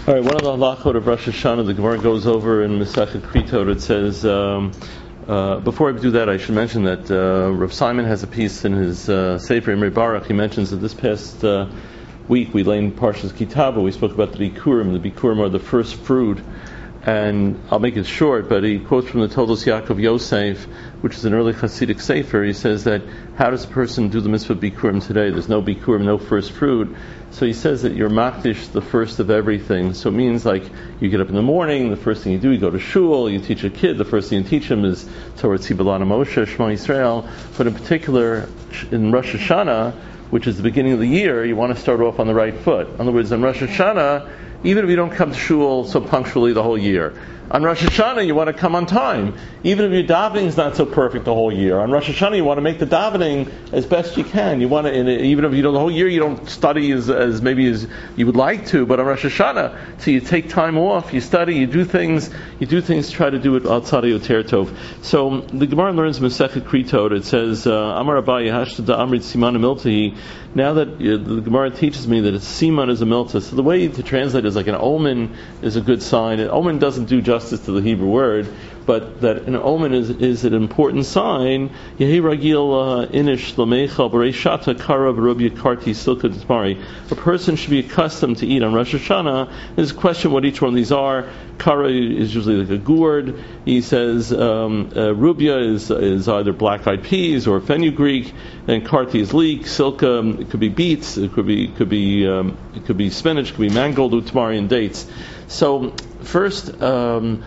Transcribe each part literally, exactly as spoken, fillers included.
All right, one of the halachot of Rosh Hashanah, the Gemara goes over in Masechet Kritot. It says, um, uh, before I do that, I should mention that uh, Rav Simon has a piece in his uh, Sefer Imre Baruch. He mentions that this past uh, week we lay in Parshas Kitava. We spoke about the Bikurim. The Bikurim are the first fruit. And I'll make it short, but he quotes from the Toldos Yaakov Yosef, which is an early Hasidic Sefer. He says that, how does a person do the mitzvah Bikurim today? There's no Bikurim, no first fruit. So he says that you're makdish the first of everything. So it means like you get up in the morning, the first thing you do, you go to shul, you teach a kid, the first thing you teach him is Torah Tzibalana Moshe, Shema Yisrael. But in particular, in Rosh Hashanah, which is the beginning of the year, you want to start off on the right foot. In other words, on Rosh Hashanah, even if you don't come to shul so punctually the whole year, on Rosh Hashanah you want to come on time. Even if your davening is not so perfect the whole year, on Rosh Hashanah you want to make the davening as best you can. You want to, in, even if you don't the whole year you don't study as, as maybe as you would like to, but on Rosh Hashanah, so you take time off, you study, you do things, you do things, try to do it outside of Yoter Tov. So the Gemara learns Masechet Kritot. It says, Amar Abaye Hashtada Amrit Siman Miltahi. Now that uh, the Gemara teaches me that a siman is a milta, so the way to translate is like an omen is a good sign. An omen doesn't do justice to the Hebrew word, but that an omen is is an important sign. Yehi ragil inish lamecha b'reishata kara b'rubya karti silka d'tmari. A person should be accustomed to eat on Rosh Hashanah. There's a question what each one of these are. Kara is usually like a gourd. He says um, uh, rubya is is either black-eyed peas or fenugreek, and karti is leek. Silka, it could be beets, it could be could be um, it could be spinach, it could be mangold, utmari, and dates. So first, um,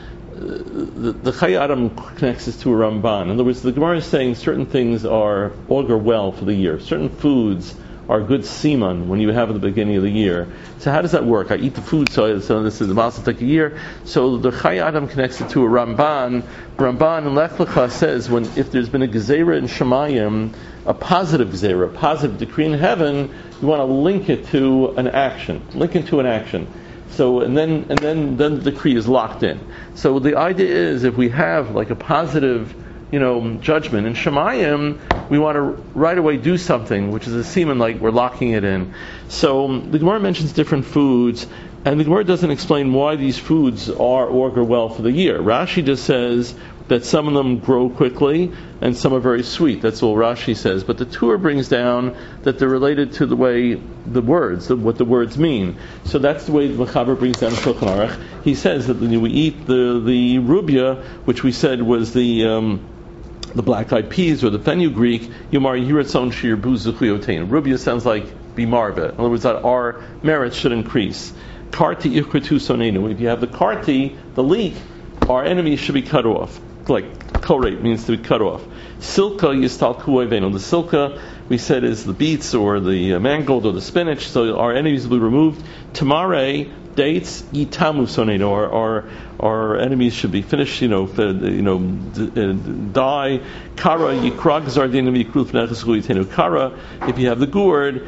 the, the Chayei Adam connects this to a Ramban. In other words, the Gemara is saying certain things are augur well for the year. Certain foods are good siman when you have at the beginning of the year. So how does that work? I eat the food, so, so this is the Maaseh take a year. So the Chayei Adam connects it to a Ramban. Ramban in Lech Lecha says when if there's been a gezerah in Shemayim, a positive gezerah, a positive decree in heaven, you want to link it to an action. Link it to an action. So and then and then then the decree is locked in. So the idea is if we have like a positive, you know, judgment in Shemayim, we want to right away do something, which is a semen like we're locking it in. So the Gemara mentions different foods, and the Gemara doesn't explain why these foods are augur well for the year. Rashi just says that some of them grow quickly and some are very sweet. That's all Rashi says. But the Torah brings down that they're related to the way the words, the, what the words mean. So that's the way the Mechaber brings down Shulchan Aruch. He says that when we eat the the rubya, which we said was the um, the black-eyed peas or the fenugreek, Yomar Yiratzon Shir Buzuchuyotein. Rubya sounds like bimarba. In other words, that our merits should increase. Karti Ichretu Sonenu. If you have the karti, the leek, our enemies should be cut off. Like koreit means to be cut off. Silka yistal kuevenu. The silka we said is the beets or the uh, mangold or the spinach, so our enemies will be removed. Tamare, dates, yitamu sonenu. Our, our our enemies should be finished. You know, fed, you know, d- uh, die. Kara yikrag zardinu yikrul fnechas huyitenu. Kara, if you have the gourd,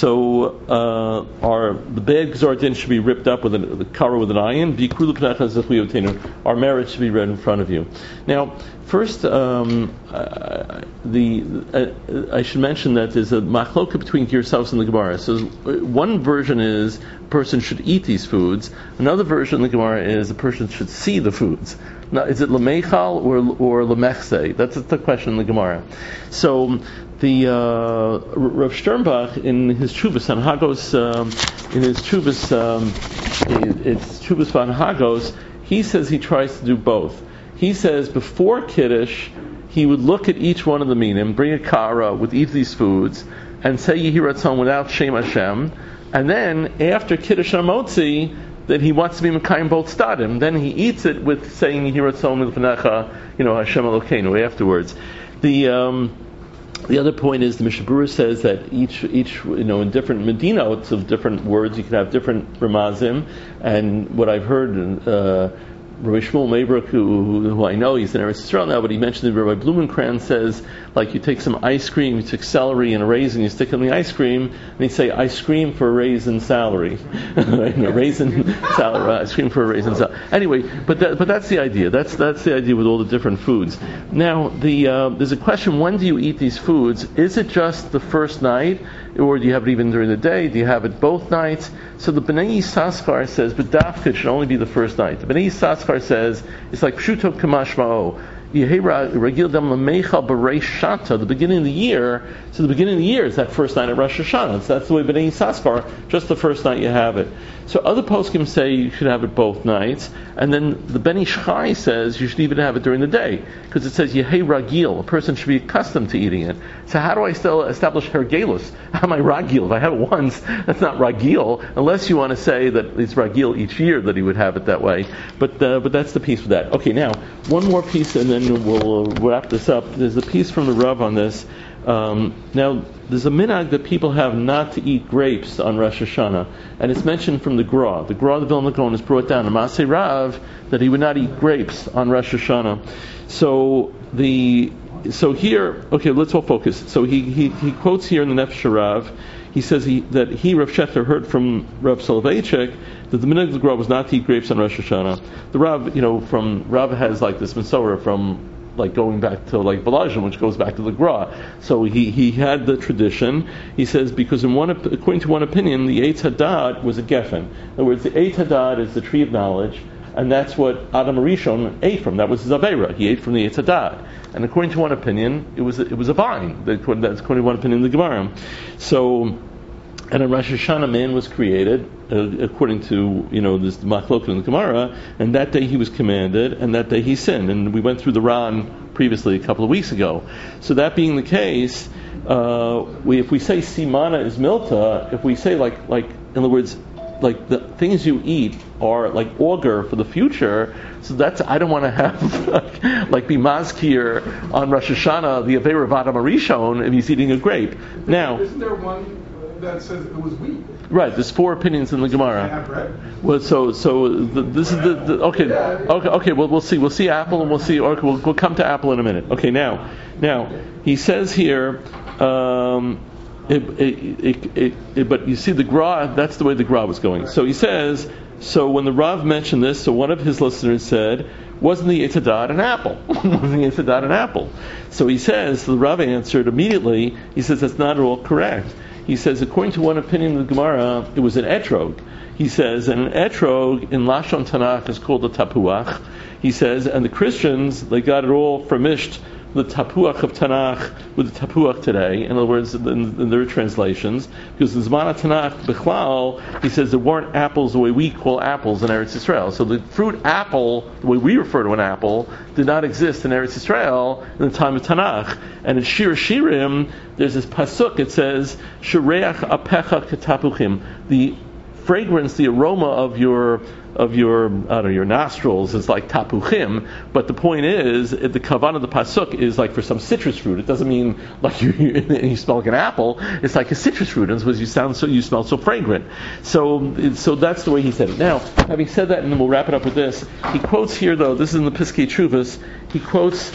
so uh, our the bad gzardin should be ripped up with an, the kara with an iron. Yikrul fnechas huyitenu. Our merit should be read in front of you. Now, first, um, uh, the uh, I should mention that there's a machloka between Girsavos and the Gemara. So one version is a person should eat these foods. Another version of the Gemara is a person should see the foods. Now, is it lemechal or or lemechse? That's the question in the Gemara. So the uh, Rav Sternbach in his Chuvas on Hagos, um, in his Chuvas, um, it's Chuvas on Hagos, he says he tries to do both. He says before Kiddush, he would look at each one of the minim, bring a kara with each of these foods, and say Yehi Ratzon without Shem Hashem. And then after Kiddush HaMotzi, that he wants to be Mekayim both stadim. Then he eats it with saying Yehi Ratzon L'Fnecha, you know, Hashem Elokeinu afterwards. The um, the other point is the Mishnah Berurah says that each each you know in different medinots of different words you can have different ramazim. And what I've heard. Uh, Rabbi Shmuel Maybrook, who, who I know, he's in Eretz Yisrael now, but he mentioned that Rabbi Blumenkranz says, like you take some ice cream, you take celery and a raisin, you stick it in the ice cream, and he say, ice cream for a raisin salary. Right? A raisin salary, ice cream for a raisin salary. Anyway, but that, but that's the idea. That's that's the idea with all the different foods. Now, the uh, there's a question, when do you eat these foods? Is it just the first night? or do you have it even during the day? Do you have it both nights? So the Bnei Yissaschar says, but dafka it should only be the first night. The Bnei Yissaschar says, it's like Pshuto Kamashma'o. The beginning of the year, so the beginning of the year is that first night of Rosh Hashanah. So that's the way Bnei Yissaschar, just the first night you have it. So other poskim say you should have it both nights, and then the Ben Ish Chai says you should even have it during the day, because it says Yehei Ragil, a person should be accustomed to eating it. So how do I still establish Hergelus? How am I Ragil? If I have it once, that's not Ragil, unless you want to say that it's Ragil each year that he would have it that way. But uh, but that's the piece for that. Okay, now, one more piece, and then we'll wrap this up. There's a piece from the Rav on this. Um, now, there's a minhag that people have not to eat grapes on Rosh Hashanah, and it's mentioned from the Gra. The Gra of the Vilna Gaon is brought down in Masei Rav that he would not eat grapes on Rosh Hashanah. So the so here, okay, let's all focus. So he he, he quotes here in the Nefesh Rav. He says he, that he, Rav Shechter, heard from Rav Soloveitchik that the minhag of the Gra was not to eat grapes on Rosh Hashanah. The Rav, you know, from Rav has like this Mesorah from like going back to like Balazhin, which goes back to the Gra. So he, he had the tradition. He says because in one according to one opinion, the Eitz Hadad was a geffen. In other words, the Eitz Hadad is the tree of knowledge, and that's what Adam Rishon ate from. That was his Aveira. He ate from the Eitz Hadad. And according to one opinion, it was a, it was a vine. That's according to one opinion in the Gemara. So. And on Rosh Hashanah, man was created, uh, according to, you know, this Machlok in the Gemara, and that day he was commanded, and that day he sinned. And we went through the Ran previously a couple of weeks ago. So that being the case, uh, we, if we say Simana is Milta, if we say like, like, in other words, like the things you eat are like augur for the future, so that's, I don't want to have like, like be mazkir on Rosh Hashanah, the Aveira of Adam Arishon, if he's eating a grape. Now, isn't there one that says it was wheat? Right, there's four opinions in the Gemara. Well, so so the, this is the, the okay okay okay. Well, we'll see we'll see Apple and we'll see. Or we'll, we'll come to Apple in a minute. Okay, now now he says here. Um, it, it, it, it, it, but you see the Gra. That's the way the Gra was going. So he says. So when the Rav mentioned this, so one of his listeners said, "Wasn't the Eitz Hadad an apple? Wasn't the Eitz Hadad an apple?" So he says. So the Rav answered immediately. He says that's not at all correct. He says, according to one opinion of the Gemara, it was an etrog. He says, and an etrog in Lashon Tanakh is called a tapuach. He says, and the Christians, they got it all vermished, the tapuach of Tanakh with the tapuach today. In other words, in, in their translations, because in Zman Tanakh, Bechlal, he says there weren't apples the way we call apples in Eretz Yisrael. So the fruit apple, the way we refer to an apple, did not exist in Eretz Yisrael in the time of Tanakh. And in Shir Shirim, there's this pasuk. It says, "Shireach apecha ketapuchim." The fragrance, the aroma of your of your I don't know, your nostrils is like tapuchim, but the point is the kavan of the pasuk is like for some citrus fruit. It doesn't mean like you, you, you smell like an apple. It's like a citrus fruit, and because you sound so you smell so fragrant. So so that's the way he said it. Now, having said that, and then we'll wrap it up with this. He quotes here though. This is in the Piskei Teshuvos. He quotes.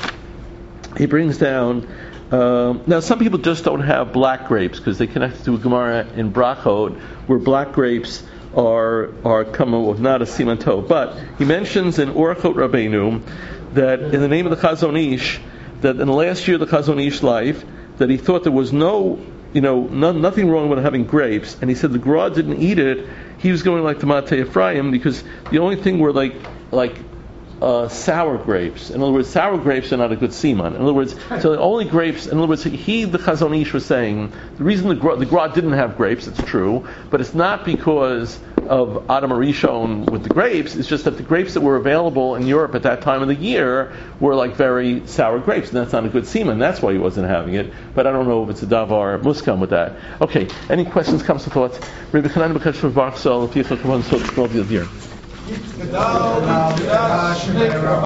He brings down. Um, now, some people just don't have black grapes because they connect to a Gemara in Brachot where black grapes are are coming with not a siman tov. But he mentions in Orachot Rabbeinu that in the name of the Chazon Ish, that in the last year of the Chazon Ish life, that he thought there was no, you know, no, nothing wrong with having grapes, and he said the Gra didn't eat it. He was going like the Matei Ephraim because the only thing were like like. Uh, sour grapes. In other words, sour grapes are not a good siman. In other words, so the only grapes. In other words, he, the Chazon Ish, was saying the reason the Gra, the Gra didn't have grapes. It's true, but it's not because of Adam Arishon with the grapes. It's just that the grapes that were available in Europe at that time of the year were like very sour grapes, and that's not a good siman. That's why he wasn't having it. But I don't know if it's a davar muskam with that. Okay. Any questions, comments, or thoughts? Rabbi Chanan B'Kash from Baruch Sol, if you could come on, so twelve years here.